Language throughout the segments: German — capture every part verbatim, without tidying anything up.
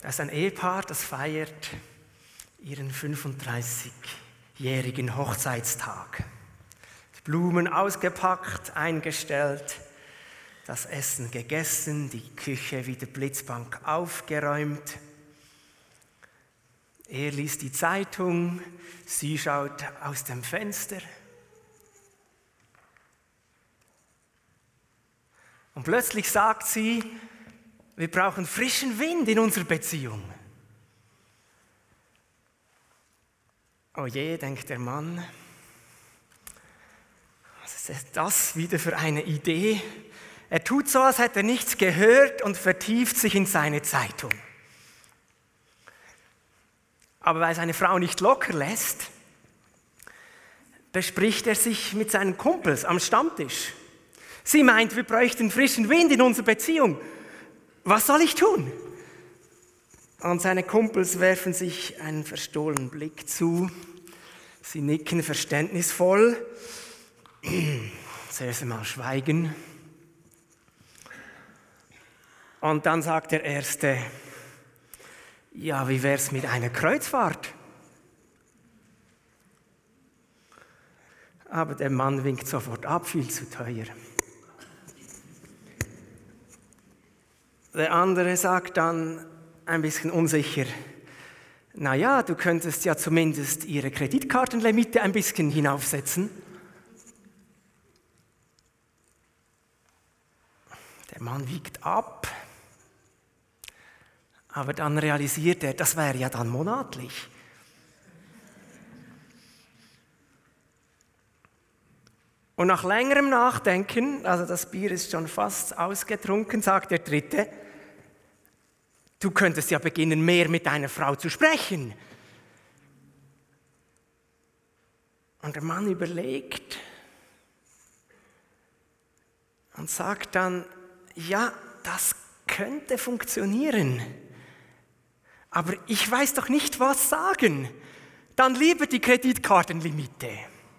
Da ist ein Ehepaar, das feiert ihren fünfunddreißigjährigen Hochzeitstag. Die Blumen ausgepackt, eingestellt, das Essen gegessen, die Küche wieder blitzblank aufgeräumt. Er liest die Zeitung, sie schaut aus dem Fenster. Und plötzlich sagt sie, wir brauchen frischen Wind in unserer Beziehung. Oh je, denkt der Mann, was ist das wieder für eine Idee? Er tut so, als hätte er nichts gehört und vertieft sich in seine Zeitung. Aber weil seine Frau nicht locker lässt, bespricht er sich mit seinen Kumpels am Stammtisch. Sie meint, wir bräuchten frischen Wind in unserer Beziehung. Was soll ich tun? Und seine Kumpels werfen sich einen verstohlenen Blick zu. Sie nicken verständnisvoll. Zuerst einmal schweigen. Und dann sagt der Erste, ja, wie wär's mit einer Kreuzfahrt? Aber der Mann winkt sofort ab, viel zu teuer. Der andere sagt dann ein bisschen unsicher, na ja, du könntest ja zumindest ihre Kreditkartenlimite ein bisschen hinaufsetzen. Der Mann wiegt ab, aber dann realisiert er, das wäre ja dann monatlich. Und nach längerem Nachdenken, also das Bier ist schon fast ausgetrunken, sagt der Dritte, du könntest ja beginnen, mehr mit deiner Frau zu sprechen. Und der Mann überlegt und sagt dann, ja, das könnte funktionieren, aber ich weiß doch nicht, was sagen. Dann lieber die Kreditkartenlimite.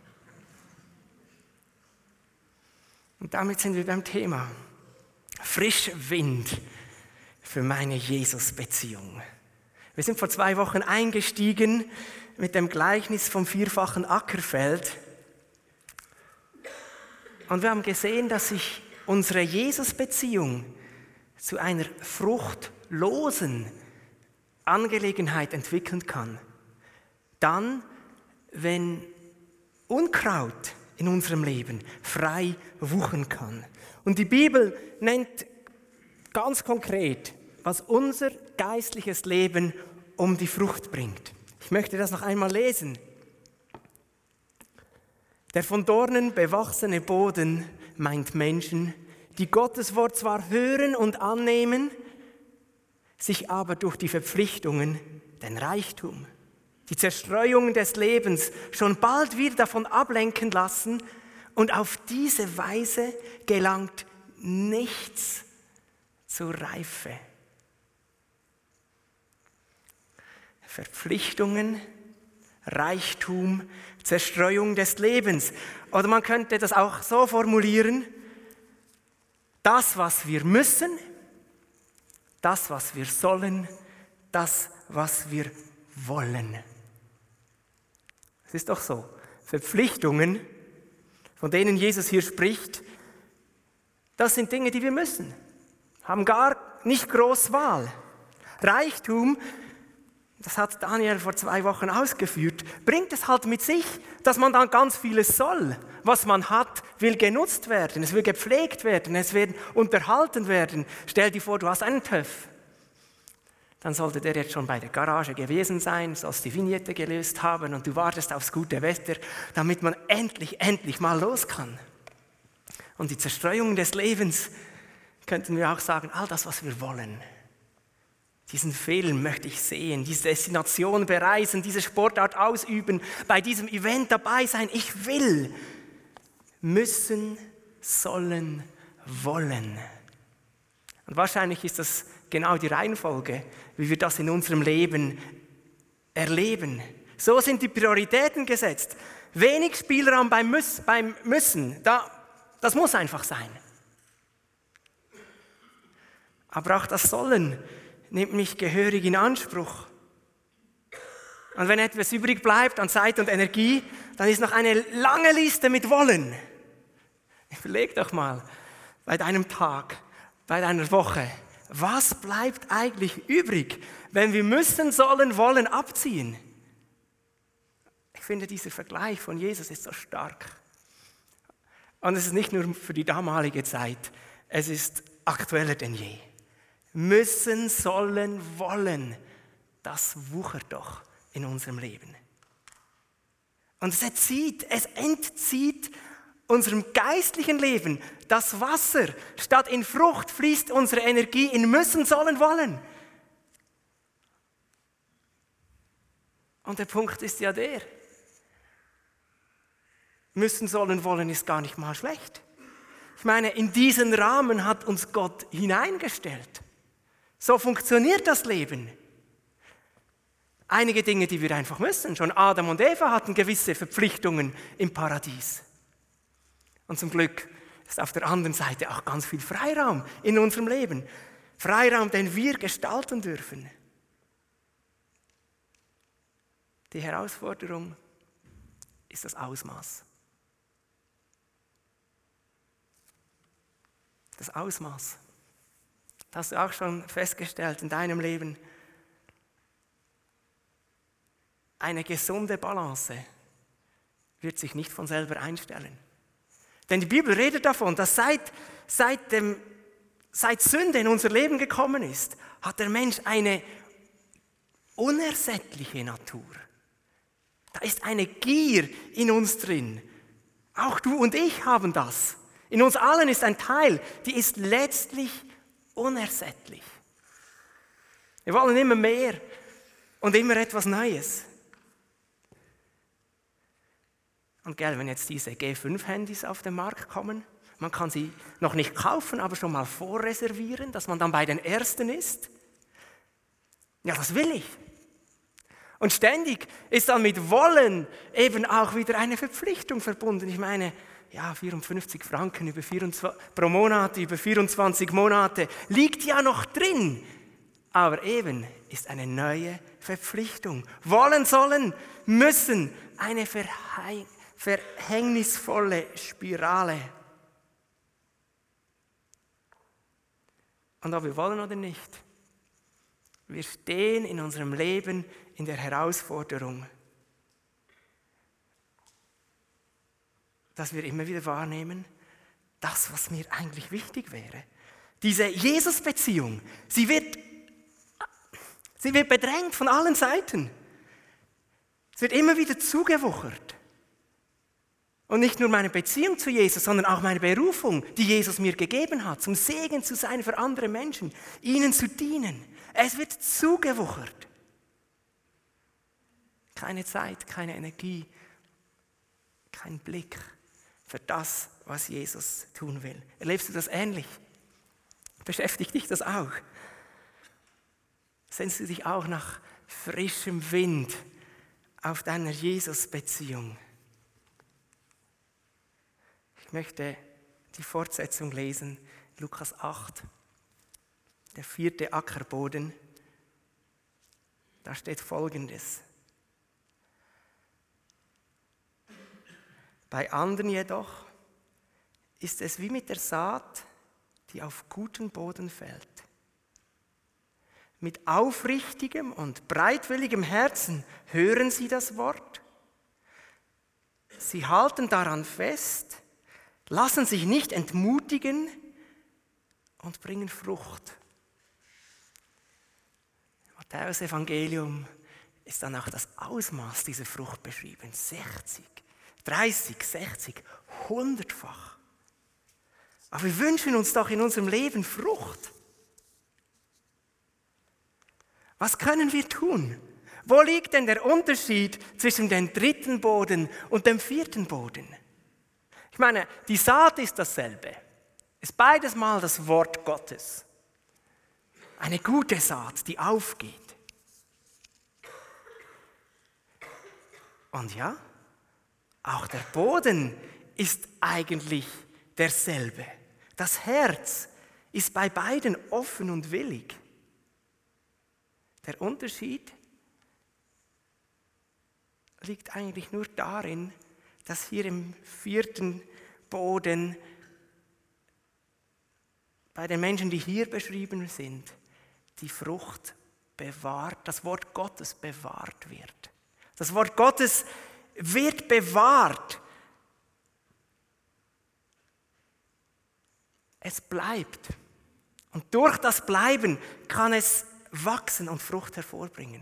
Und damit sind wir beim Thema. Frischer Wind für meine Jesus-Beziehung. Wir sind vor zwei Wochen eingestiegen mit dem Gleichnis vom vierfachen Ackerfeld. Und wir haben gesehen, dass sich unsere Jesus-Beziehung zu einer fruchtlosen Angelegenheit entwickeln kann. Dann, wenn Unkraut in unserem Leben frei wuchern kann. Und die Bibel nennt ganz konkret, was unser geistliches Leben um die Frucht bringt. Ich möchte das noch einmal lesen. Der von Dornen bewachsene Boden meint Menschen, die Gottes Wort zwar hören und annehmen, sich aber durch die Verpflichtungen, den Reichtum, die Zerstreuung des Lebens schon bald wieder davon ablenken lassen und auf diese Weise gelangt nichts zur Reife. Verpflichtungen, Reichtum, Zerstreuung des Lebens. Oder man könnte das auch so formulieren, das, was wir müssen, das, was wir sollen, das, was wir wollen. Es ist doch so. Verpflichtungen, von denen Jesus hier spricht, das sind Dinge, die wir müssen. Haben gar nicht groß Wahl. Reichtum, das hat Daniel vor zwei Wochen ausgeführt, bringt es halt mit sich, dass man dann ganz vieles soll. Was man hat, will genutzt werden, es will gepflegt werden, es will unterhalten werden. Stell dir vor, du hast einen TÜV. Dann sollte der jetzt schon bei der Garage gewesen sein, sollst die Vignette gelöst haben und du wartest aufs gute Wetter, damit man endlich, endlich mal los kann. Und die Zerstreuung des Lebens, könnten wir auch sagen, all das, was wir wollen. Diesen Film möchte ich sehen, diese Destination bereisen, diese Sportart ausüben, bei diesem Event dabei sein. Ich will, müssen, sollen, wollen. Und wahrscheinlich ist das genau die Reihenfolge, wie wir das in unserem Leben erleben. So sind die Prioritäten gesetzt. Wenig Spielraum beim, Müs- beim Müssen, da, das muss einfach sein. Aber auch das Sollen nimmt mich gehörig in Anspruch. Und wenn etwas übrig bleibt an Zeit und Energie, dann ist noch eine lange Liste mit Wollen. Überleg doch mal bei deinem Tag, bei deiner Woche, was bleibt eigentlich übrig, wenn wir müssen, sollen, wollen abziehen? Ich finde, dieser Vergleich von Jesus ist so stark. Und es ist nicht nur für die damalige Zeit, es ist aktueller denn je. Müssen, sollen, wollen, das wuchert doch in unserem Leben. Und es entzieht, es entzieht unserem geistlichen Leben das Wasser. Statt in Frucht fließt unsere Energie in müssen, sollen, wollen. Und der Punkt ist ja der, müssen, sollen, wollen ist gar nicht mal schlecht. Ich meine, in diesen Rahmen hat uns Gott hineingestellt. So funktioniert das Leben. Einige Dinge, die wir einfach müssen. Schon Adam und Eva hatten gewisse Verpflichtungen im Paradies. Und zum Glück ist auf der anderen Seite auch ganz viel Freiraum in unserem Leben. Freiraum, den wir gestalten dürfen. Die Herausforderung ist das Ausmaß. Das Ausmaß. Das hast du auch schon festgestellt in deinem Leben. Eine gesunde Balance wird sich nicht von selber einstellen. Denn die Bibel redet davon, dass seit, seit, dem, seit Sünde in unser Leben gekommen ist, hat der Mensch eine unersättliche Natur. Da ist eine Gier in uns drin. Auch du und ich haben das. In uns allen ist ein Teil, die ist letztlich unersättlich. Wir wollen immer mehr und immer etwas Neues. Und gell, wenn jetzt diese G fünf Handys auf den Markt kommen, man kann sie noch nicht kaufen, aber schon mal vorreservieren, dass man dann bei den Ersten ist. Ja, das will ich. Und ständig ist dann mit Wollen eben auch wieder eine Verpflichtung verbunden. Ich meine, ja, vierundfünfzig Franken über vierundzwanzig, pro Monat, über vierundzwanzig Monate, liegt ja noch drin. Aber eben ist eine neue Verpflichtung. Wollen, sollen, müssen, eine Verheißung. Verhängnisvolle Spirale. Und ob wir wollen oder nicht, wir stehen in unserem Leben in der Herausforderung, dass wir immer wieder wahrnehmen, das, was mir eigentlich wichtig wäre. Diese Jesus-Beziehung, sie wird, sie wird bedrängt von allen Seiten. Es wird immer wieder zugewuchert. Und nicht nur meine Beziehung zu Jesus, sondern auch meine Berufung, die Jesus mir gegeben hat, zum Segen zu sein für andere Menschen, ihnen zu dienen. Es wird zugewuchert. Keine Zeit, keine Energie, kein Blick für das, was Jesus tun will. Erlebst du das ähnlich? Beschäftigt dich das auch? Sehnst du dich auch nach frischem Wind auf deiner Jesus-Beziehung? Ich möchte die Fortsetzung lesen, Lukas acht, der vierte Ackerboden. Da steht Folgendes. Bei anderen jedoch ist es wie mit der Saat, die auf guten Boden fällt. Mit aufrichtigem und bereitwilligem Herzen hören sie das Wort. Sie halten daran fest, lassen sich nicht entmutigen und bringen Frucht. Im Matthäus-Evangelium ist dann auch das Ausmaß dieser Frucht beschrieben. sechzig, dreißig, sechzig, hundertfach. Aber wir wünschen uns doch in unserem Leben Frucht. Was können wir tun? Wo liegt denn der Unterschied zwischen dem dritten Boden und dem vierten Boden? Ich meine, die Saat ist dasselbe. Ist beides mal das Wort Gottes. Eine gute Saat, die aufgeht. Und ja, auch der Boden ist eigentlich derselbe. Das Herz ist bei beiden offen und willig. Der Unterschied liegt eigentlich nur darin, dass hier im vierten Boden bei den Menschen, die hier beschrieben sind, die Frucht bewahrt, das Wort Gottes bewahrt wird. Das Wort Gottes wird bewahrt. Es bleibt. Und durch das Bleiben kann es wachsen und Frucht hervorbringen.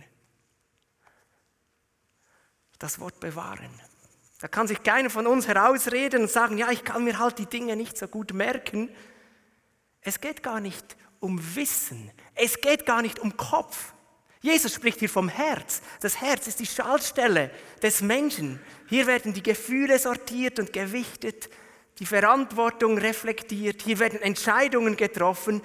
Das Wort bewahren. Da kann sich keiner von uns herausreden und sagen, ja, ich kann mir halt die Dinge nicht so gut merken. Es geht gar nicht um Wissen. Es geht gar nicht um Kopf. Jesus spricht hier vom Herz. Das Herz ist die Schaltstelle des Menschen. Hier werden die Gefühle sortiert und gewichtet, die Verantwortung reflektiert, hier werden Entscheidungen getroffen.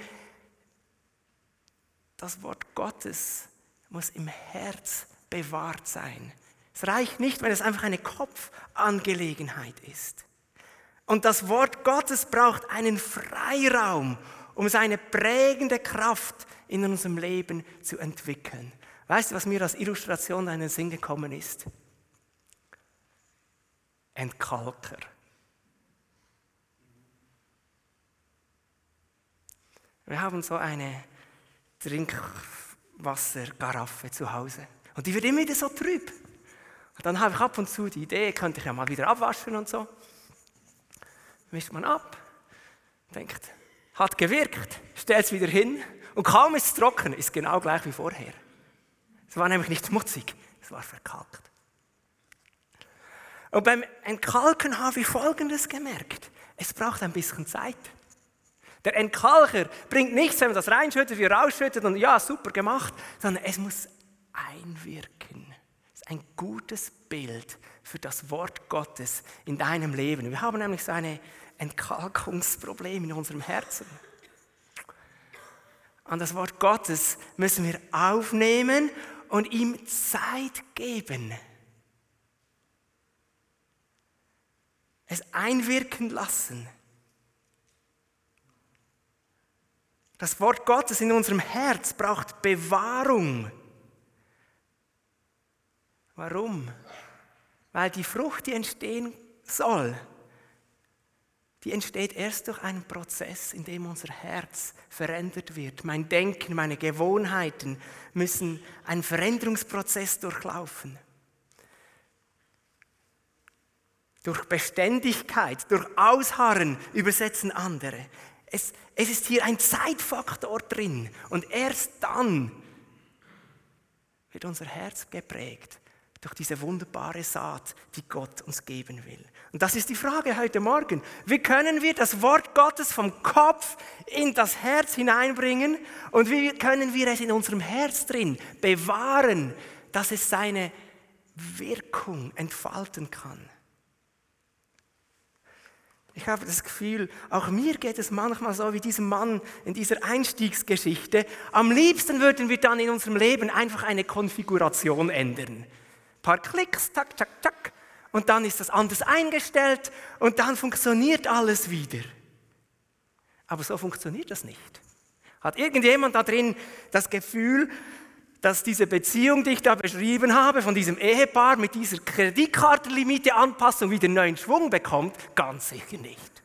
Das Wort Gottes muss im Herz bewahrt sein. Es reicht nicht, wenn es einfach eine Kopfangelegenheit ist. Und das Wort Gottes braucht einen Freiraum, um seine prägende Kraft in unserem Leben zu entwickeln. Weißt du, was mir als Illustration in den Sinn gekommen ist? Entkalker. Wir haben so eine Trinkwassergaraffe zu Hause und die wird immer wieder so trüb. Und dann habe ich ab und zu die Idee, könnte ich ja mal wieder abwaschen und so. Mischt man ab, denkt, hat gewirkt, stellt es wieder hin und kaum ist es trocken, ist genau gleich wie vorher. Es war nämlich nicht schmutzig, es war verkalkt. Und beim Entkalken habe ich Folgendes gemerkt, es braucht ein bisschen Zeit. Der Entkalker bringt nichts, wenn man das reinschüttet, wie rausschüttet und ja, super gemacht, sondern es muss einwirken. Das ist ein gutes Bild für das Wort Gottes in deinem Leben. Wir haben nämlich so ein Entkalkungsproblem in unserem Herzen. An das Wort Gottes müssen wir aufnehmen und ihm Zeit geben. Es einwirken lassen. Das Wort Gottes in unserem Herz braucht Bewahrung. Warum? Weil die Frucht, die entstehen soll, die entsteht erst durch einen Prozess, in dem unser Herz verändert wird. Mein Denken, meine Gewohnheiten müssen einen Veränderungsprozess durchlaufen. Durch Beständigkeit, durch Ausharren übersetzen andere. Es, es ist hier ein Zeitfaktor drin und erst dann wird unser Herz geprägt durch diese wunderbare Saat, die Gott uns geben will. Und das ist die Frage heute Morgen. Wie können wir das Wort Gottes vom Kopf in das Herz hineinbringen und wie können wir es in unserem Herz drin bewahren, dass es seine Wirkung entfalten kann? Ich habe das Gefühl, auch mir geht es manchmal so wie diesem Mann in dieser Einstiegsgeschichte. Am liebsten würden wir dann in unserem Leben einfach eine Konfiguration ändern. Ein paar Klicks, tack, tack, tack, und dann ist das anders eingestellt und dann funktioniert alles wieder. Aber so funktioniert das nicht. Hat irgendjemand da drin das Gefühl, dass diese Beziehung, die ich da beschrieben habe, von diesem Ehepaar mit dieser Kreditkartenlimite-Anpassung wieder neuen Schwung bekommt? Ganz sicher nicht.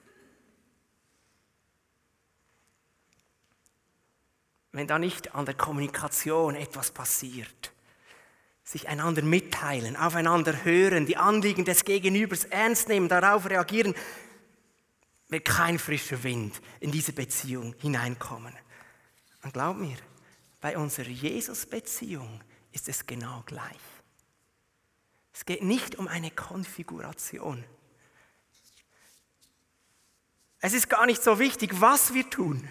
Wenn da nicht an der Kommunikation etwas passiert, sich einander mitteilen, aufeinander hören, die Anliegen des Gegenübers ernst nehmen, darauf reagieren, wird kein frischer Wind in diese Beziehung hineinkommen. Und glaub mir, bei unserer Jesus-Beziehung ist es genau gleich. Es geht nicht um eine Konfiguration. Es ist gar nicht so wichtig, was wir tun.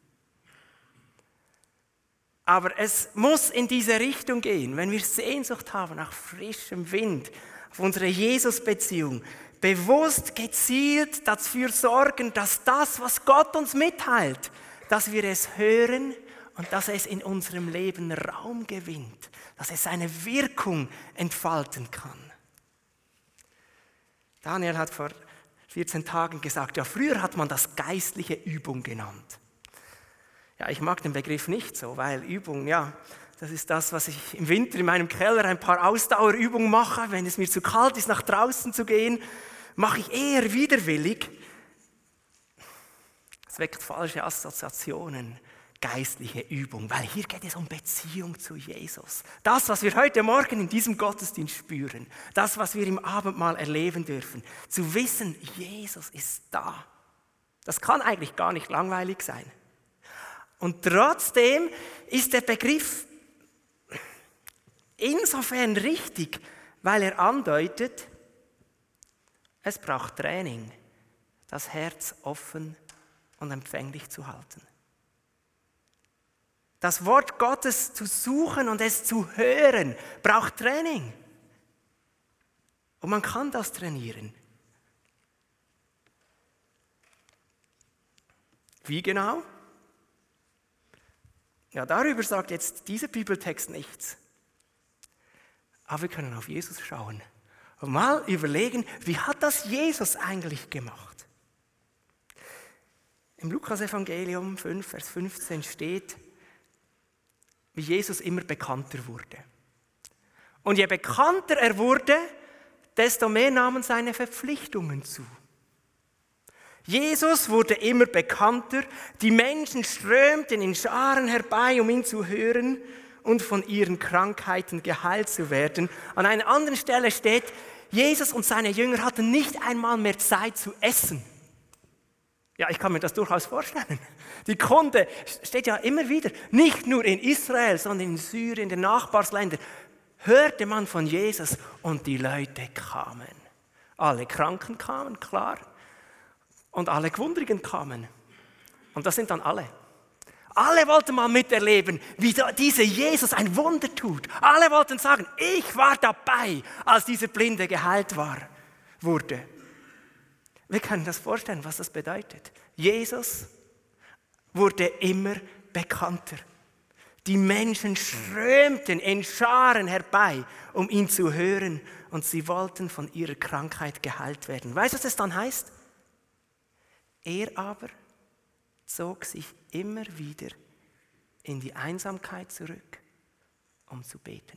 Aber es muss in diese Richtung gehen, wenn wir Sehnsucht haben nach frischem Wind, auf unsere Jesus-Beziehung, bewusst, gezielt dafür sorgen, dass das, was Gott uns mitteilt, dass wir es hören und dass es in unserem Leben Raum gewinnt, dass es seine Wirkung entfalten kann. Daniel hat vor vierzehn Tagen gesagt, ja, früher hat man das geistliche Übung genannt. Ja, ich mag den Begriff nicht so, weil Übung, ja, Das ist das, was ich im Winter in meinem Keller ein paar Ausdauerübungen mache. Wenn es mir zu kalt ist, nach draußen zu gehen, mache ich eher widerwillig. Es weckt falsche Assoziationen, geistliche Übung, weil hier geht es um Beziehung zu Jesus. Das, was wir heute Morgen in diesem Gottesdienst spüren, das, was wir im Abendmahl erleben dürfen, zu wissen, Jesus ist da. Das kann eigentlich gar nicht langweilig sein. Und trotzdem ist der Begriff insofern richtig, weil er andeutet, es braucht Training, das Herz offen und empfänglich zu halten. Das Wort Gottes zu suchen und es zu hören, braucht Training. Und man kann das trainieren. Wie genau? Ja, darüber sagt jetzt dieser Bibeltext nichts. Aber wir können auf Jesus schauen und mal überlegen, wie hat das Jesus eigentlich gemacht? Im Lukas-Evangelium fünf, Vers fünfzehn steht, wie Jesus immer bekannter wurde. Und je bekannter er wurde, desto mehr nahmen seine Verpflichtungen zu. Jesus wurde immer bekannter, die Menschen strömten in Scharen herbei, um ihn zu hören und von ihren Krankheiten geheilt zu werden. An einer anderen Stelle steht, Jesus und seine Jünger hatten nicht einmal mehr Zeit zu essen. Ja, ich kann mir das durchaus vorstellen. Die Kunde steht ja immer wieder, nicht nur in Israel, sondern in Syrien, in den Nachbarländern, hörte man von Jesus und die Leute kamen. Alle Kranken kamen, klar, und alle Gewundrigen kamen. Und das sind dann alle. Alle wollten mal miterleben, wie dieser Jesus ein Wunder tut. Alle wollten sagen, ich war dabei, als dieser Blinde geheilt war, wurde. Wir können uns vorstellen, was das bedeutet. Jesus wurde immer bekannter. Die Menschen strömten in Scharen herbei, um ihn zu hören, und sie wollten von ihrer Krankheit geheilt werden. Weißt du, was das dann heißt? Er aber zog sich immer wieder in die Einsamkeit zurück, um zu beten.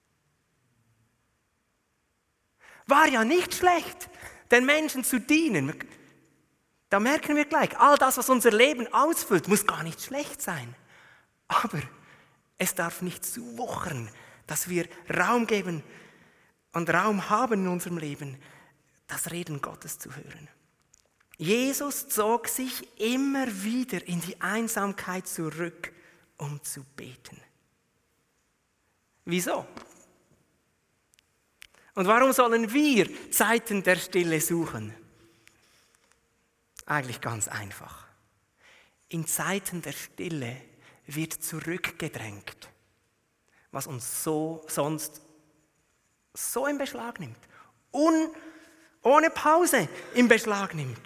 War ja nicht schlecht, den Menschen zu dienen. Da merken wir gleich, all das, was unser Leben ausfüllt, muss gar nicht schlecht sein. Aber es darf nicht zu wuchern, dass wir Raum geben und Raum haben in unserem Leben, das Reden Gottes zu hören. Jesus zog sich immer wieder in die Einsamkeit zurück, um zu beten. Wieso? Und warum sollen wir Zeiten der Stille suchen? Eigentlich ganz einfach. In Zeiten der Stille wird zurückgedrängt, was uns so sonst so in Beschlag nimmt, Un, ohne Pause in Beschlag nimmt.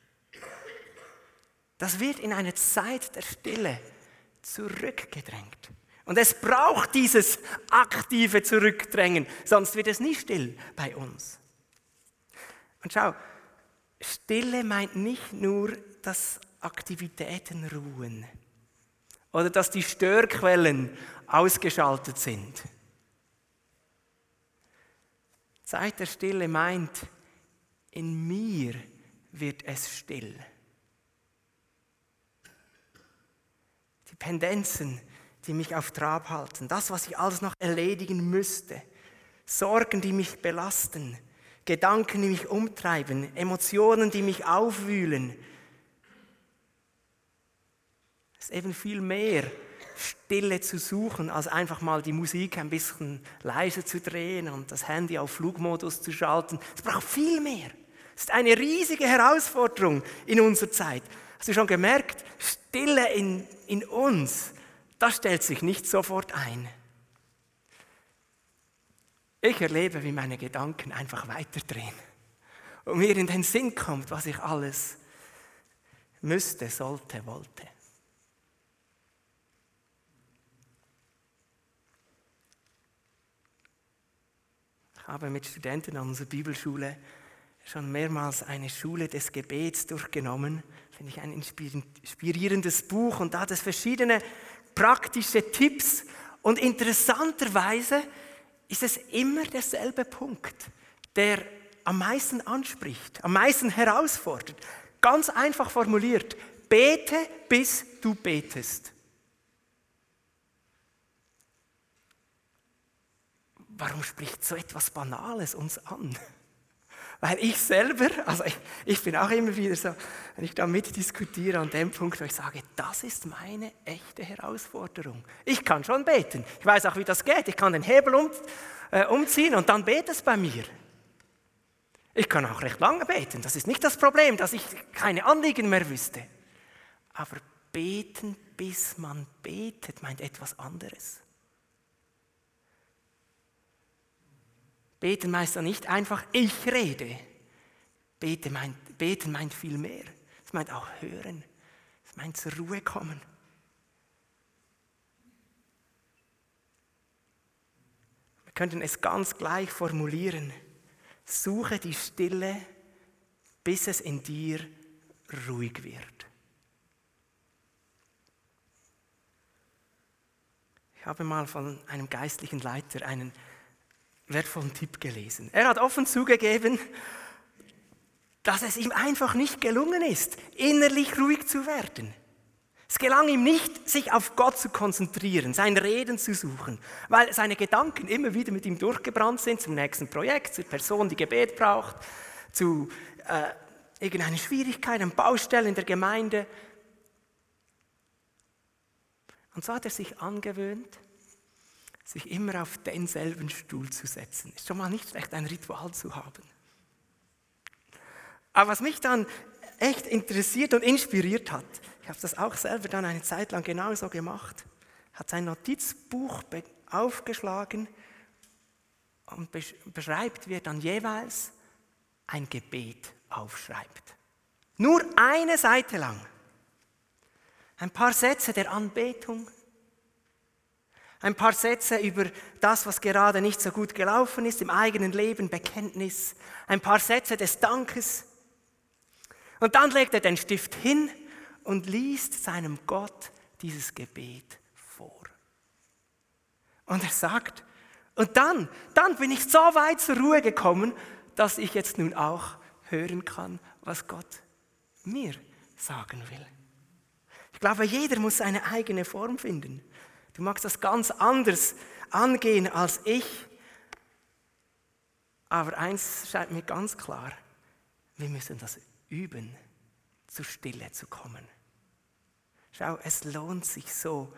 Das wird in eine Zeit der Stille zurückgedrängt. Und es braucht dieses aktive Zurückdrängen, sonst wird es nie still bei uns. Und schau, Stille meint nicht nur, dass Aktivitäten ruhen oder dass die Störquellen ausgeschaltet sind. Zeit der Stille meint, in mir wird es still. Die Pendenzen, die mich auf Trab halten, das, was ich alles noch erledigen müsste, Sorgen, die mich belasten, Gedanken, die mich umtreiben, Emotionen, die mich aufwühlen. Es ist eben viel mehr Stille zu suchen, als einfach mal die Musik ein bisschen leiser zu drehen und das Handy auf Flugmodus zu schalten. Es braucht viel mehr. Es ist eine riesige Herausforderung in unserer Zeit. Hast du schon gemerkt, Stille in, in uns, das stellt sich nicht sofort ein. Ich erlebe, wie meine Gedanken einfach weiterdrehen und mir in den Sinn kommt, was ich alles müsste, sollte, wollte. Ich habe mit Studenten an unserer Bibelschule schon mehrmals eine Schule des Gebets durchgenommen. Finde ich ein inspirierendes Buch und da hat es verschiedene praktische Tipps, Und interessanterweise ist es immer derselbe Punkt, der am meisten anspricht, am meisten herausfordert. Ganz einfach formuliert, bete, bis du betest. Warum spricht so etwas Banales uns an? Weil ich selber, also ich, ich bin auch immer wieder so, wenn ich da mitdiskutiere an dem Punkt, wo ich sage, das ist meine echte Herausforderung. Ich kann schon beten, ich weiß auch, wie das geht, ich kann den Hebel um, äh, umziehen und dann betet es bei mir. Ich kann auch recht lange beten, das ist nicht das Problem, dass ich keine Anliegen mehr wüsste. Aber beten, bis man betet, meint etwas anderes. Beten meint dann nicht einfach, ich rede. Beten meint, beten meint viel mehr. Es meint auch hören. Es meint zur Ruhe kommen. Wir könnten es ganz gleich formulieren. Suche die Stille, bis es in dir ruhig wird. Ich habe mal von einem geistlichen Leiter einen wertvollen Tipp gelesen. Er hat offen zugegeben, dass es ihm einfach nicht gelungen ist, innerlich ruhig zu werden. Es gelang ihm nicht, sich auf Gott zu konzentrieren, sein Reden zu suchen, weil seine Gedanken immer wieder mit ihm durchgebrannt sind zum nächsten Projekt, zur Person, die Gebet braucht, zu äh, irgendeiner Schwierigkeit, einer Baustelle in der Gemeinde. Und so hat er sich angewöhnt, sich immer auf denselben Stuhl zu setzen. Ist schon mal nicht schlecht, ein Ritual zu haben. Aber was mich dann echt interessiert und inspiriert hat, ich habe das auch selber dann eine Zeit lang genauso gemacht, hat sein Notizbuch aufgeschlagen und beschreibt, wie er dann jeweils ein Gebet aufschreibt. Nur eine Seite lang. Ein paar Sätze der Anbetung, ein paar Sätze über das, was gerade nicht so gut gelaufen ist, im eigenen Leben, Bekenntnis, ein paar Sätze des Dankes. Und dann legt er den Stift hin und liest seinem Gott dieses Gebet vor. Und er sagt, und dann, dann bin ich so weit zur Ruhe gekommen, dass ich jetzt nun auch hören kann, was Gott mir sagen will. Ich glaube, jeder muss seine eigene Form finden. Du magst das ganz anders angehen als ich. Aber eins scheint mir ganz klar, wir müssen das üben, zur Stille zu kommen. Schau, es lohnt sich so,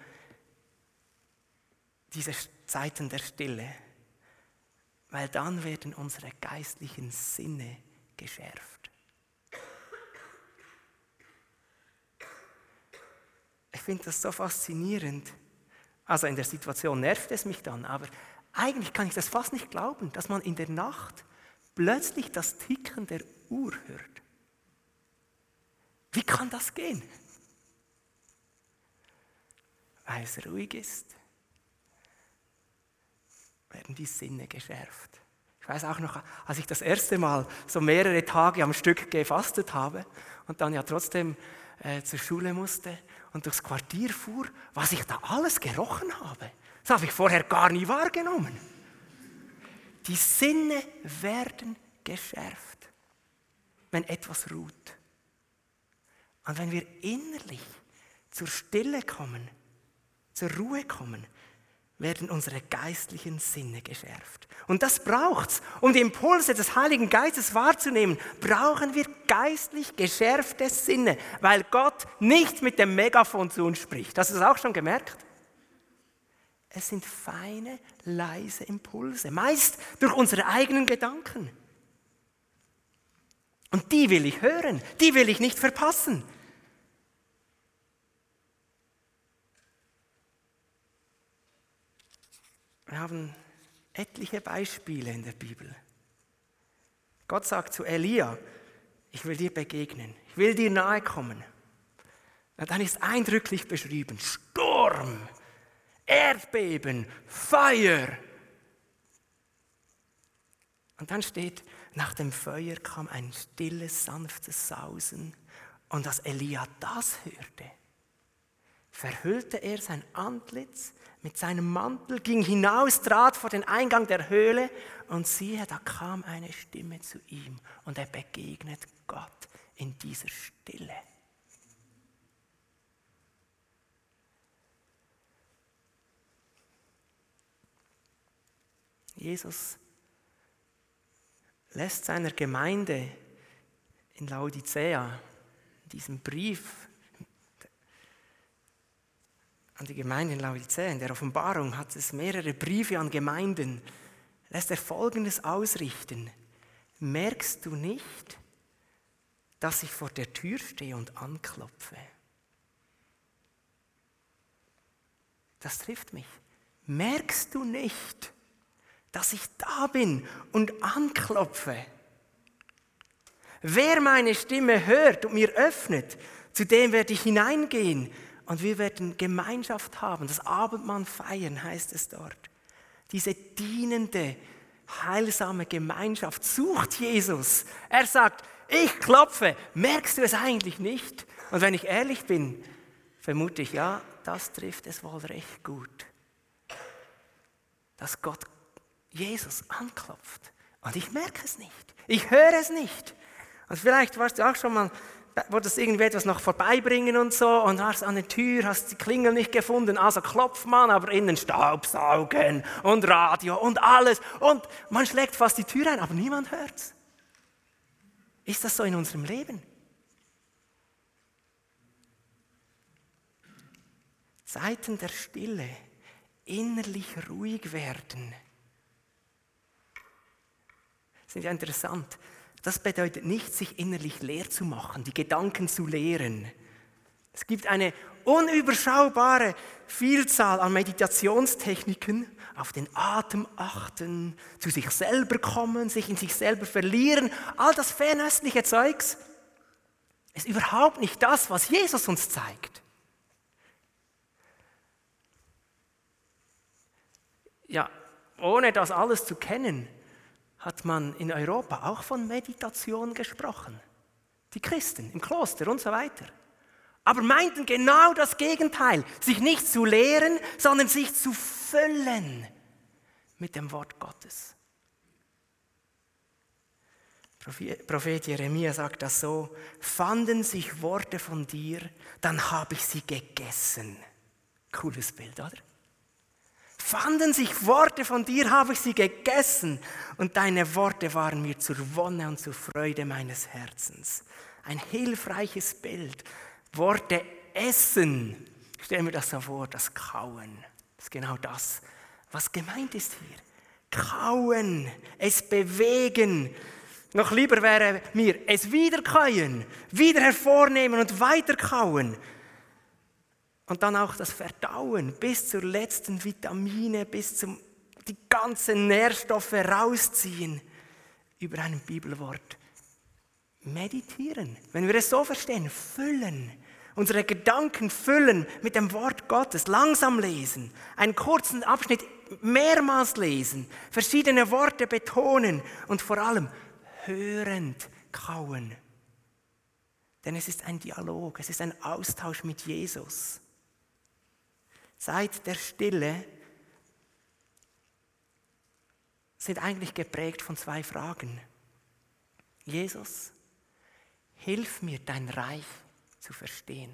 diese Zeiten der Stille, weil dann werden unsere geistlichen Sinne geschärft. Ich finde das so faszinierend. Also in der Situation nervt es mich dann, aber eigentlich kann ich das fast nicht glauben, dass man in der Nacht plötzlich das Ticken der Uhr hört. Wie kann das gehen? Weil es ruhig ist, werden die Sinne geschärft. Ich weiß auch noch, als ich das erste Mal so mehrere Tage am Stück gefastet habe und dann ja trotzdem äh, zur Schule musste und durchs Quartier fuhr, was ich da alles gerochen habe. Das habe ich vorher gar nie wahrgenommen. Die Sinne werden geschärft, wenn etwas ruht. Und wenn wir innerlich zur Stille kommen, zur Ruhe kommen, werden unsere geistlichen Sinne geschärft. Und das braucht's. Um die Impulse des Heiligen Geistes wahrzunehmen, brauchen wir geistlich geschärfte Sinne, weil Gott nicht mit dem Megafon zu uns spricht. Hast du das auch schon gemerkt? Es sind feine, leise Impulse, meist durch unsere eigenen Gedanken. Und die will ich hören, die will ich nicht verpassen. Wir haben etliche Beispiele in der Bibel. Gott sagt zu Elia, ich will dir begegnen, ich will dir nahe kommen. Und dann ist eindrücklich beschrieben, Sturm, Erdbeben, Feuer. Und dann steht, nach dem Feuer kam ein stilles, sanftes Sausen. Und als Elia das hörte, verhüllte er sein Antlitz mit seinem Mantel, ging hinaus, trat vor den Eingang der Höhle und siehe, da kam eine Stimme zu ihm und er begegnet Gott in dieser Stille. Jesus lässt seiner Gemeinde in Laodicea, in diesem Brief an die Gemeinde in Laodicea, in der Offenbarung hat es mehrere Briefe an Gemeinden, lässt er Folgendes ausrichten. Merkst du nicht, dass ich vor der Tür stehe und anklopfe? Das trifft mich. Merkst du nicht, dass ich da bin und anklopfe? Wer meine Stimme hört und mir öffnet, zu dem werde ich hineingehen und wir werden Gemeinschaft haben, das Abendmahl feiern, heißt es dort. Diese dienende, heilsame Gemeinschaft sucht Jesus. Er sagt, ich klopfe, merkst du es eigentlich nicht? Und wenn ich ehrlich bin, vermute ich, ja, das trifft es wohl recht gut, dass Gott Jesus anklopft. Und ich merke es nicht. Ich höre es nicht. Und vielleicht warst du auch schon mal, wolltest irgendwie etwas noch vorbeibringen und so und hast an der Tür, hast die Klingel nicht gefunden, also klopft man, aber innen Staubsaugen und Radio und alles. Und man schlägt fast die Tür ein, aber niemand hört's. Ist das so in unserem Leben? Zeiten der Stille, innerlich ruhig werden. Das ist ja interessant. Das bedeutet nicht, sich innerlich leer zu machen, die Gedanken zu leeren. Es gibt eine unüberschaubare Vielzahl an Meditationstechniken, auf den Atem achten, zu sich selber kommen, sich in sich selber verlieren. All das fernöstliche Zeugs ist überhaupt nicht das, was Jesus uns zeigt. Ja, ohne das alles zu kennen, hat man in Europa auch von Meditation gesprochen. Die Christen im Kloster und so weiter. Aber meinten genau das Gegenteil. Sich nicht zu lehren, sondern sich zu füllen mit dem Wort Gottes. Prophet Jeremia sagt das so, fanden sich Worte von dir, dann habe ich sie gegessen. Cooles Bild, oder? Fanden sich Worte von dir, habe ich sie gegessen und deine Worte waren mir zur Wonne und zur Freude meines Herzens. Ein hilfreiches Bild. Worte essen. Ich stelle mir das so vor, das Kauen. Das ist genau das, was gemeint ist hier. Kauen, es bewegen. Noch lieber wäre mir es wiederkäuen, wieder hervornehmen und weiterkauen. Und dann auch das Verdauen bis zur letzten Vitamine, bis zum die ganzen Nährstoffe rausziehen über ein Bibelwort. Meditieren, wenn wir es so verstehen, füllen, unsere Gedanken füllen mit dem Wort Gottes, langsam lesen, einen kurzen Abschnitt mehrmals lesen, verschiedene Worte betonen und vor allem hörend kauen. Denn es ist ein Dialog, es ist ein Austausch mit Jesus. Zeit der Stille sind eigentlich geprägt von zwei Fragen. Jesus, hilf mir, dein Reich zu verstehen.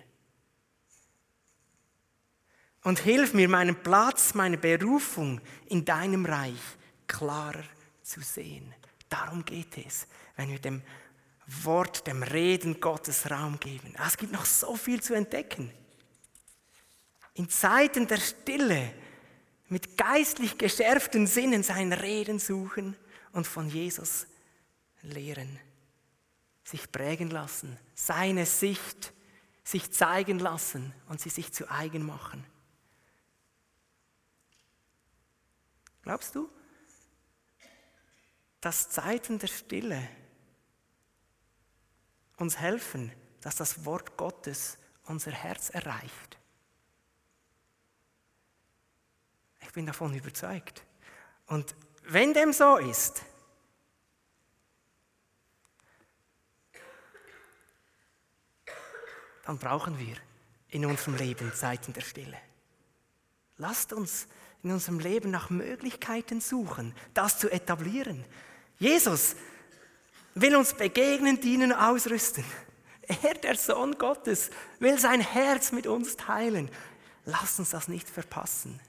Und hilf mir, meinen Platz, meine Berufung in deinem Reich klarer zu sehen. Darum geht es, wenn wir dem Wort, dem Reden Gottes Raum geben. Es gibt noch so viel zu entdecken. In Zeiten der Stille mit geistlich geschärften Sinnen sein Reden suchen und von Jesus lehren. Sich prägen lassen, seine Sicht sich zeigen lassen und sie sich zu eigen machen. Glaubst du, dass Zeiten der Stille uns helfen, dass das Wort Gottes unser Herz erreicht? Ich bin davon überzeugt. Und wenn dem so ist, dann brauchen wir in unserem Leben Zeiten der Stille. Lasst uns in unserem Leben nach Möglichkeiten suchen, das zu etablieren. Jesus will uns begegnen, dienen, ausrüsten. Er, der Sohn Gottes, will sein Herz mit uns teilen. Lasst uns das nicht verpassen.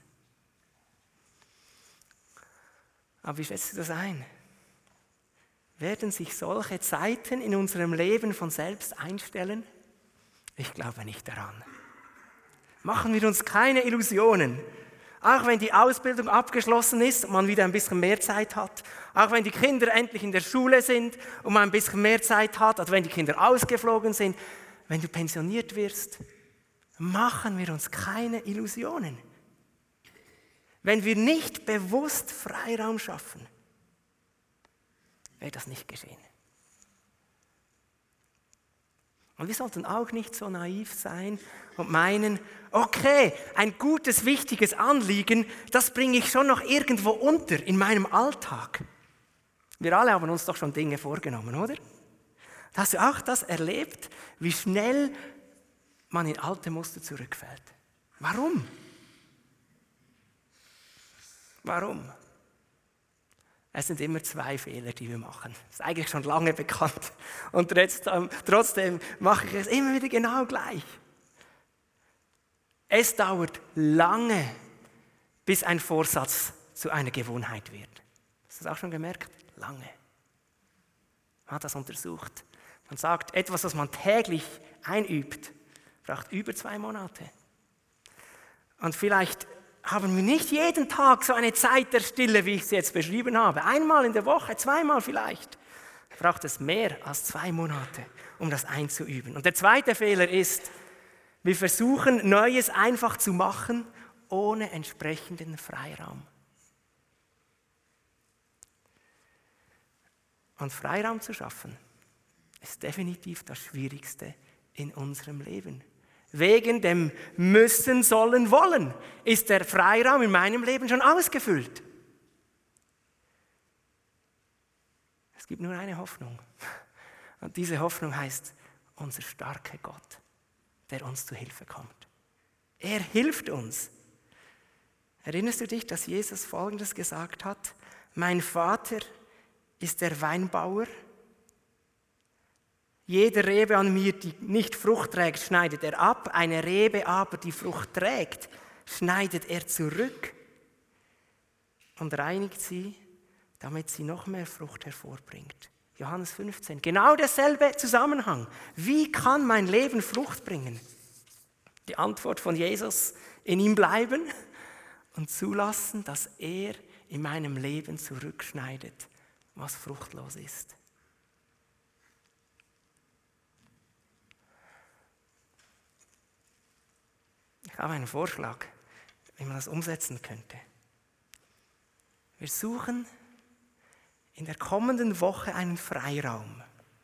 Aber wie schätzt du das ein? Werden sich solche Zeiten in unserem Leben von selbst einstellen? Ich glaube nicht daran. Machen wir uns keine Illusionen. Auch wenn die Ausbildung abgeschlossen ist und man wieder ein bisschen mehr Zeit hat, auch wenn die Kinder endlich in der Schule sind und man ein bisschen mehr Zeit hat, oder wenn die Kinder ausgeflogen sind, wenn du pensioniert wirst, machen wir uns keine Illusionen. Wenn wir nicht bewusst Freiraum schaffen, wird das nicht geschehen. Und wir sollten auch nicht so naiv sein und meinen, okay, ein gutes, wichtiges Anliegen, das bringe ich schon noch irgendwo unter in meinem Alltag. Wir alle haben uns doch schon Dinge vorgenommen, oder? Hast du auch das erlebt, wie schnell man in alte Muster zurückfällt? Warum? Warum? Es sind immer zwei Fehler, die wir machen. Das ist eigentlich schon lange bekannt. Und trotzdem mache ich es immer wieder genau gleich. Es dauert lange, bis ein Vorsatz zu einer Gewohnheit wird. Hast du das auch schon gemerkt? Lange. Man hat das untersucht. Man sagt, etwas, was man täglich einübt, braucht über zwei Monate. Und vielleicht haben wir nicht jeden Tag so eine Zeit der Stille, wie ich sie jetzt beschrieben habe. Einmal in der Woche, zweimal vielleicht. Da braucht es mehr als zwei Monate, um das einzuüben. Und der zweite Fehler ist, wir versuchen, Neues einfach zu machen, ohne entsprechenden Freiraum. Und Freiraum zu schaffen, ist definitiv das Schwierigste in unserem Leben. Wegen dem Müssen, Sollen, Wollen ist der Freiraum in meinem Leben schon ausgefüllt. Es gibt nur eine Hoffnung. Und diese Hoffnung heißt unser starker Gott, der uns zu Hilfe kommt. Er hilft uns. Erinnerst du dich, dass Jesus Folgendes gesagt hat? Mein Vater ist der Weinbauer. Jede Rebe an mir, die nicht Frucht trägt, schneidet er ab. Eine Rebe aber, die Frucht trägt, schneidet er zurück und reinigt sie, damit sie noch mehr Frucht hervorbringt. Johannes fünfzehn. Genau derselbe Zusammenhang. Wie kann mein Leben Frucht bringen? Die Antwort von Jesus: in ihm bleiben und zulassen, dass er in meinem Leben zurückschneidet, was fruchtlos ist. Ich habe einen Vorschlag, wie man das umsetzen könnte. Wir suchen in der kommenden Woche einen Freiraum,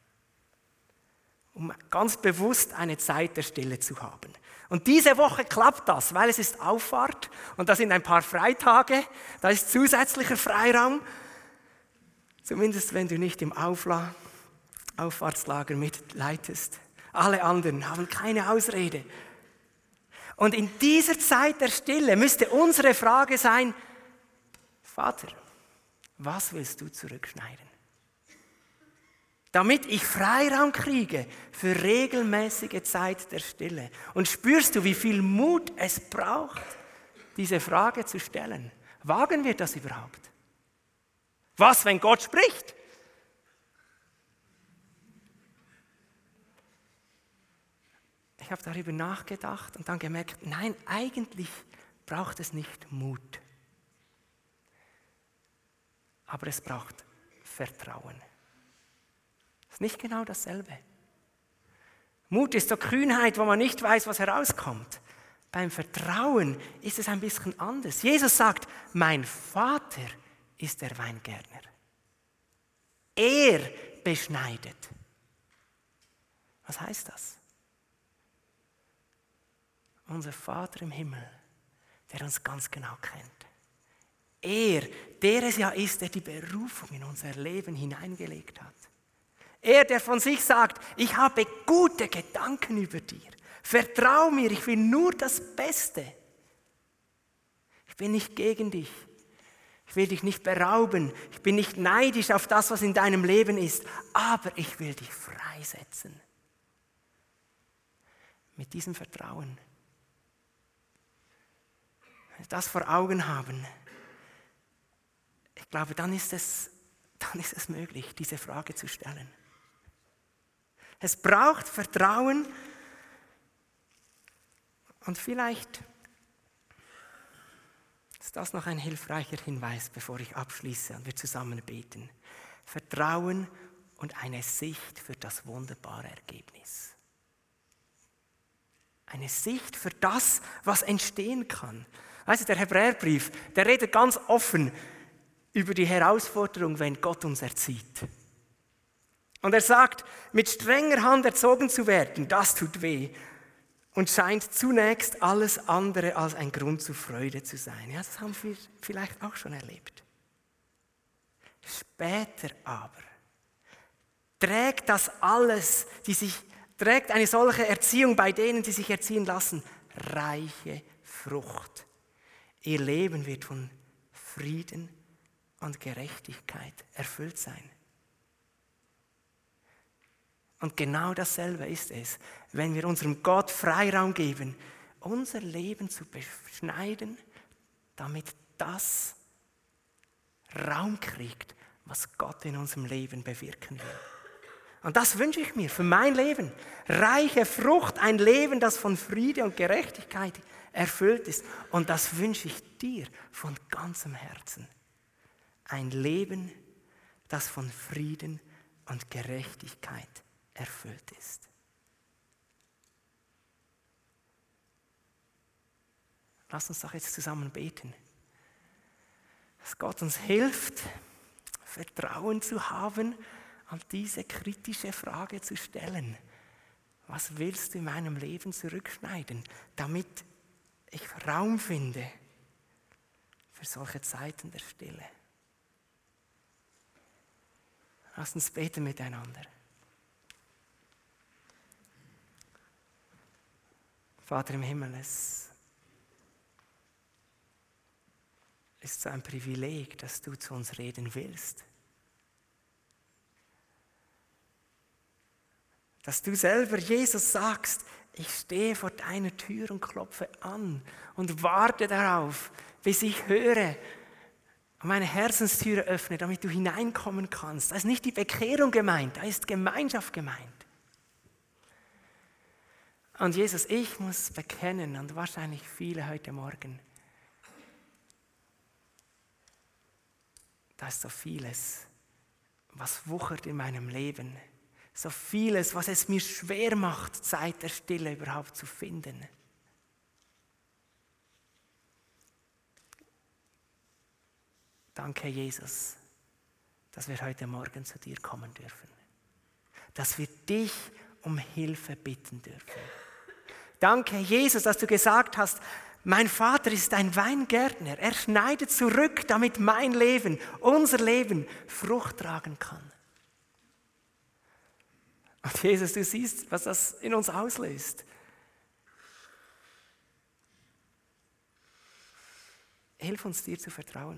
um ganz bewusst eine Zeit der Stille zu haben. Und diese Woche klappt das, weil es ist Auffahrt und da sind ein paar Freitage, da ist zusätzlicher Freiraum, zumindest wenn du nicht im Aufla- Auffahrtslager mitleitest. Alle anderen haben keine Ausrede. Und in dieser Zeit der Stille müsste unsere Frage sein: Vater, was willst du zurückschneiden? Damit ich Freiraum kriege für regelmäßige Zeit der Stille. Und spürst du, wie viel Mut es braucht, diese Frage zu stellen? Wagen wir das überhaupt? Was, wenn Gott spricht? Ich habe darüber nachgedacht und dann gemerkt, nein, eigentlich braucht es nicht Mut. Aber es braucht Vertrauen. Das ist nicht genau dasselbe. Mut ist so Kühnheit, wo man nicht weiß, was herauskommt. Beim Vertrauen ist es ein bisschen anders. Jesus sagt, mein Vater ist der Weingärtner. Er beschneidet. Was heißt das? Unser Vater im Himmel, der uns ganz genau kennt. Er, der es ja ist, der die Berufung in unser Leben hineingelegt hat. Er, der von sich sagt, ich habe gute Gedanken über dir. Vertrau mir, ich will nur das Beste. Ich bin nicht gegen dich. Ich will dich nicht berauben. Ich bin nicht neidisch auf das, was in deinem Leben ist. Aber ich will dich freisetzen. Mit diesem Vertrauen. Wenn wir das vor Augen haben, ich glaube, dann ist es, dann ist es möglich, diese Frage zu stellen. Es braucht Vertrauen und vielleicht ist das noch ein hilfreicher Hinweis, bevor ich abschließe und wir zusammen beten. Vertrauen und eine Sicht für das wunderbare Ergebnis. Eine Sicht für das, was entstehen kann. Weißt du, der Hebräerbrief, der redet ganz offen über die Herausforderung, wenn Gott uns erzieht. Und er sagt, mit strenger Hand erzogen zu werden, das tut weh und scheint zunächst alles andere als ein Grund zur Freude zu sein. Ja, das haben wir vielleicht auch schon erlebt. Später aber trägt das alles, die sich, trägt eine solche Erziehung bei denen, die sich erziehen lassen, reiche Frucht. Ihr Leben wird von Frieden und Gerechtigkeit erfüllt sein. Und genau dasselbe ist es, wenn wir unserem Gott Freiraum geben, unser Leben zu beschneiden, damit das Raum kriegt, was Gott in unserem Leben bewirken will. Und das wünsche ich mir für mein Leben. Reiche Frucht, ein Leben, das von Friede und Gerechtigkeit erfüllt ist. Und das wünsche ich dir von ganzem Herzen. Ein Leben, das von Frieden und Gerechtigkeit erfüllt ist. Lass uns doch jetzt zusammen beten, dass Gott uns hilft, Vertrauen zu haben und diese kritische Frage zu stellen. Was willst du in meinem Leben zurückschneiden, damit ich Raum finde für solche Zeiten der Stille? Lass uns beten miteinander. Vater im Himmel, es ist so ein Privileg, dass du zu uns reden willst. Dass du selber, Jesus, sagst, ich stehe vor deiner Tür und klopfe an und warte darauf, bis ich höre und meine Herzenstüre öffne, damit du hineinkommen kannst. Da ist nicht die Bekehrung gemeint, da ist Gemeinschaft gemeint. Und Jesus, ich muss bekennen, und wahrscheinlich viele heute Morgen, da ist so vieles, was wuchert in meinem Leben. So vieles, was es mir schwer macht, Zeit der Stille überhaupt zu finden. Danke, Jesus, dass wir heute Morgen zu dir kommen dürfen. Dass wir dich um Hilfe bitten dürfen. Danke, Jesus, dass du gesagt hast, mein Vater ist ein Weingärtner. Er schneidet zurück, damit mein Leben, unser Leben Frucht tragen kann. Und Jesus, du siehst, was das in uns auslöst. Hilf uns, dir zu vertrauen.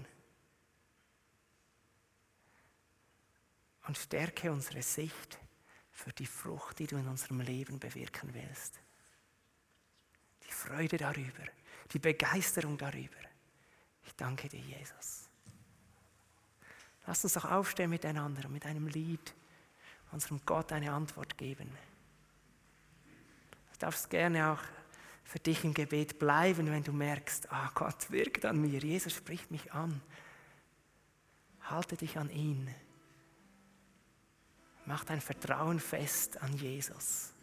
Und stärke unsere Sicht für die Frucht, die du in unserem Leben bewirken willst. Die Freude darüber, die Begeisterung darüber. Ich danke dir, Jesus. Lass uns doch aufstehen miteinander und mit einem Lied unserem Gott eine Antwort geben. Du darfst gerne auch für dich im Gebet bleiben, wenn du merkst, ah, Gott wirkt an mir, Jesus spricht mich an. Halte dich an ihn. Mach dein Vertrauen fest an Jesus.